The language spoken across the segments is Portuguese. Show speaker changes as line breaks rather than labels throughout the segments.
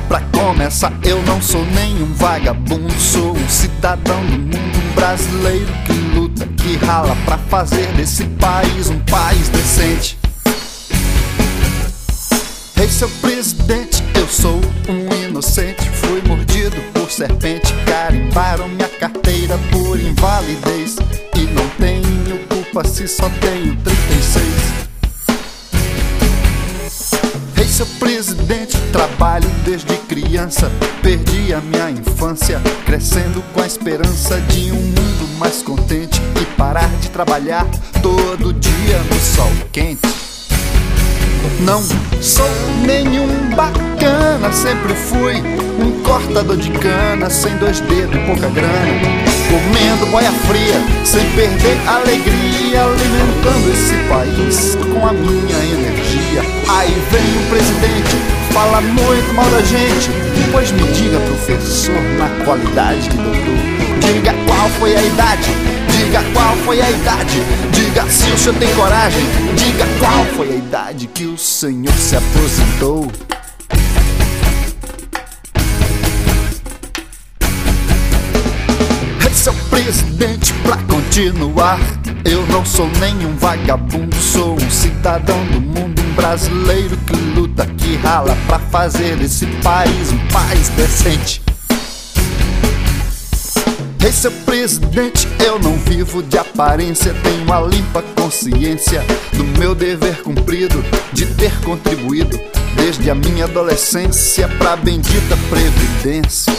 Pra começar, eu não sou nenhum vagabundo, sou um cidadão do mundo, um brasileiro que luta, que rala pra fazer desse país um país decente. Ei, seu presidente, eu sou um inocente, fui mordido por serpente, carimbaram minha carteira por invalidez e não tenho culpa se só tenho 36. Ei, seu presidente, trabalho desde criança, perdi a minha infância, crescendo com a esperança de um mundo mais contente e parar de trabalhar todo dia no sol quente. Não sou nenhum bacana, sempre fui um cortador de cana, sem 2 dedos e pouca grana, comendo boia fria, sem perder a alegria, alimentando esse país com a minha energia. Aí vem o presidente, fala muito mal da gente, pois me diga, professor, na qualidade de doutor, diga qual foi a idade, diga qual foi a idade, diga se o senhor tem coragem, diga qual foi a idade que o senhor se aposentou. Seu presidente, pra continuar, eu não sou nenhum vagabundo, sou um cidadão do mundo, um brasileiro que luta, que rala pra fazer desse país um país decente. Ei, seu presidente, eu não vivo de aparência, tenho a limpa consciência do meu dever cumprido, de ter contribuído desde a minha adolescência pra bendita previdência.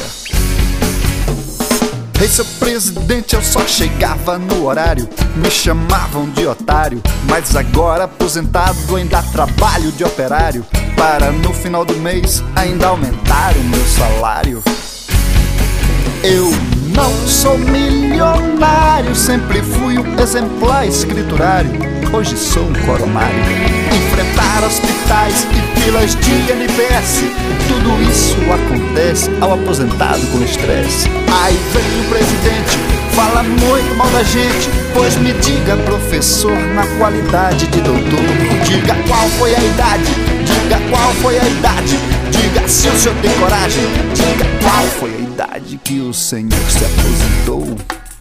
Ei, seu presidente, eu só chegava no horário, me chamavam de otário, mas agora aposentado ainda trabalho de operário, para no final do mês ainda aumentar o meu salário. Eu não sou milionário, sempre fui um exemplar escriturário, hoje sou um coronário. Enfrentar hospitais e filas de NPS, tudo isso acontece ao aposentado com estresse. Aí vem o presidente, fala muito mal da gente, pois me diga, professor, na qualidade de doutor, diga qual foi a idade, diga qual foi a idade, diga se o senhor tem coragem, diga qual foi a idade que o senhor se aposentou.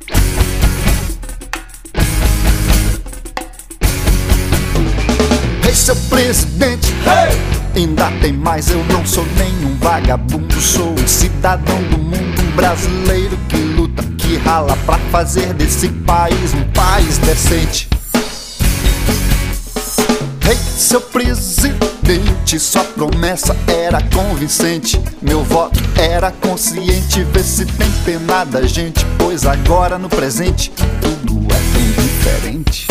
Ei, seu presidente, hey! Ainda tem mais, eu não sou nenhum vagabundo, sou um cidadão do mundo, um brasileiro que luta, que rala pra fazer desse país um país decente. Ei, seu presidente, sua promessa era convincente, meu voto era consciente, vê se tem pena da gente, pois agora no presente tudo é tão diferente.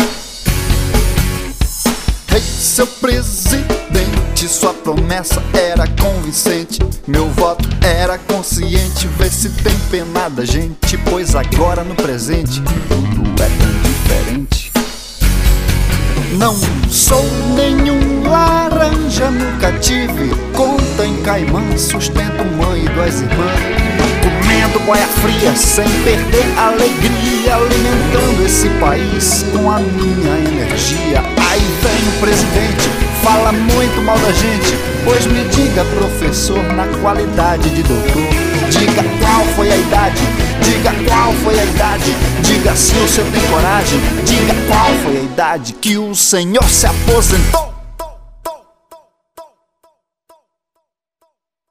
Ei, seu presidente, sua promessa era convincente, meu voto era consciente, vê se tem pena da gente, pois agora no presente tudo é tão diferente. Não sou nenhum laranja, nunca tive conta em Caimã, sustento mãe e 2 irmãs, comendo boia fria sem perder a alegria, alimentando esse país com a minha energia. Aí vem o presidente, fala muito mal da gente, pois me diga, professor, na qualidade de doutor, diga qual foi a idade, diga qual foi a idade, diga se o senhor tem coragem, diga qual foi a idade que o senhor se aposentou.